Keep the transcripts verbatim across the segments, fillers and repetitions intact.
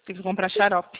Tem que comprar xarope.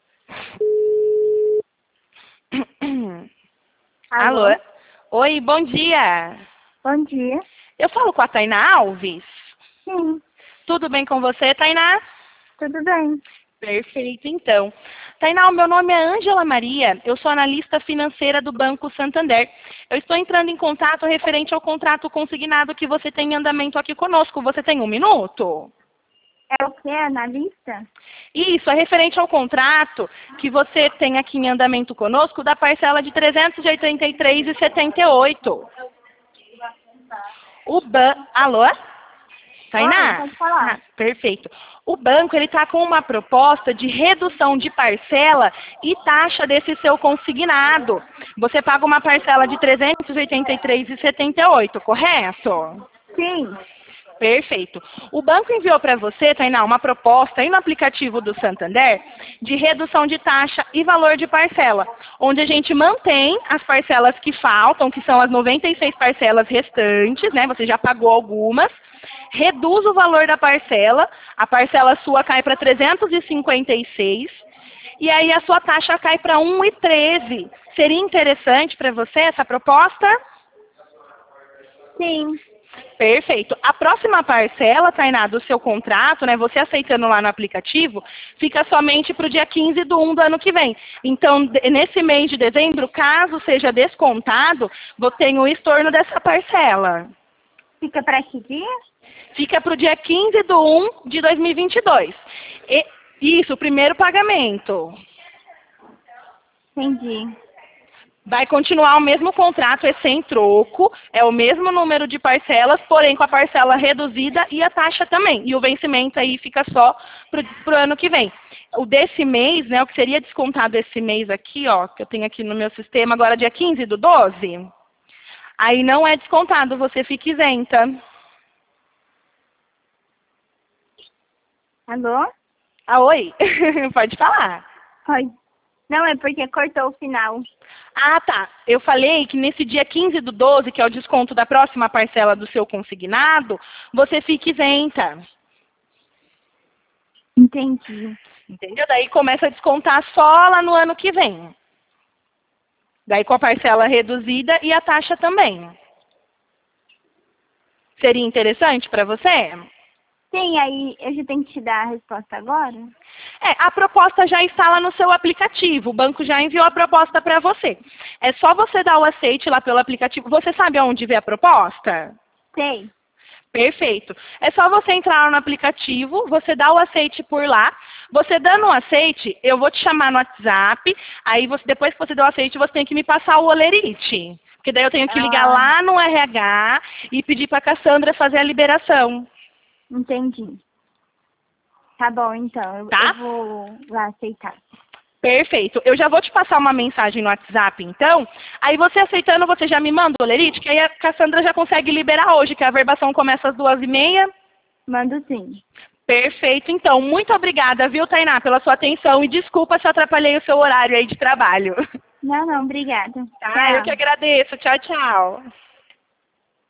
Alô? Alô? Oi, bom dia. Bom dia. Eu falo com a Tainá Alves? Sim, Tudo bem com você, Tainá? tudo bem. Perfeito, então. Tainá, o meu nome é Ângela Maria, eu sou analista financeira do Banco Santander. Eu estou entrando em contato referente ao contrato consignado que você tem em andamento aqui conosco. Você tem um minuto? É o que, analista? Isso, é referente ao contrato que você tem aqui em andamento conosco da parcela de trezentos e oitenta e três reais e setenta e oito centavos. O ban... Alô? Tainá? Oi, pode falar. Ah, perfeito. O banco ele está com uma proposta de redução de parcela e taxa desse seu consignado. Você paga uma parcela de trezentos e oitenta e três reais e setenta e oito centavos, correto? Sim, Perfeito. O banco enviou para você, Tainá, uma proposta aí no aplicativo do Santander de redução de taxa e valor de parcela, onde a gente mantém as parcelas que faltam, que são as noventa e seis parcelas restantes, né? Você já pagou algumas, reduz o valor da parcela, a parcela sua cai para trezentos e cinquenta e seis e aí a sua taxa cai para um real e treze centavos. Seria interessante para você essa proposta? sim. Perfeito. A próxima parcela, Tainá, do seu contrato, né, você aceitando lá no aplicativo, fica somente para o dia quinze do um do ano que vem. Então, de- nesse mês de dezembro, caso seja descontado, você tem o estorno dessa parcela. Fica para que dia? Fica para o dia quinze do um de dois mil e vinte e dois. E, isso, o primeiro pagamento. Entendi. Vai continuar o mesmo contrato, é sem troco, é o mesmo número de parcelas, porém com a parcela reduzida e a taxa também. E o vencimento aí fica só para o ano que vem. O desse mês, né, o que seria descontado esse mês aqui, ó, que eu tenho aqui no meu sistema, agora dia quinze do doze, aí não é descontado, você fica isenta. Alô? Ah, oi? Pode falar. Oi. Não, é porque cortou o final. Ah, tá. Eu falei que nesse dia quinze do doze, que é o desconto da próxima parcela do seu consignado, você fica isenta. Entendi. Entendeu? Daí começa a descontar só lá no ano que vem. Daí com a parcela reduzida e a taxa também. Seria interessante para você? Sim, aí eu já tenho que te dar a resposta agora? É, a proposta já está lá no seu aplicativo. O banco já enviou a proposta para você. É só você dar o aceite lá pelo aplicativo. Você sabe aonde vê a proposta? Sei. Perfeito. É só você entrar no aplicativo, você dá o aceite por lá. Você dando o aceite, eu vou te chamar no WhatsApp. Aí você, depois que você deu o aceite, você tem que me passar o olerite. Porque daí eu tenho que ligar Ah. lá no R H e pedir para a Cassandra fazer a liberação. Entendi. Tá bom, então. Eu, Tá? eu vou lá aceitar. Perfeito. Eu já vou te passar uma mensagem no WhatsApp, então. Aí você aceitando, você já me manda o olerite, que aí a Cassandra já consegue liberar hoje, que a verbação começa às duas e meia. Mando sim. Perfeito, então. Muito obrigada, viu, Tainá, pela sua atenção e desculpa se eu atrapalhei o seu horário aí de trabalho. Não, não, obrigada. Tá? Tchau. Eu que agradeço. Tchau, tchau.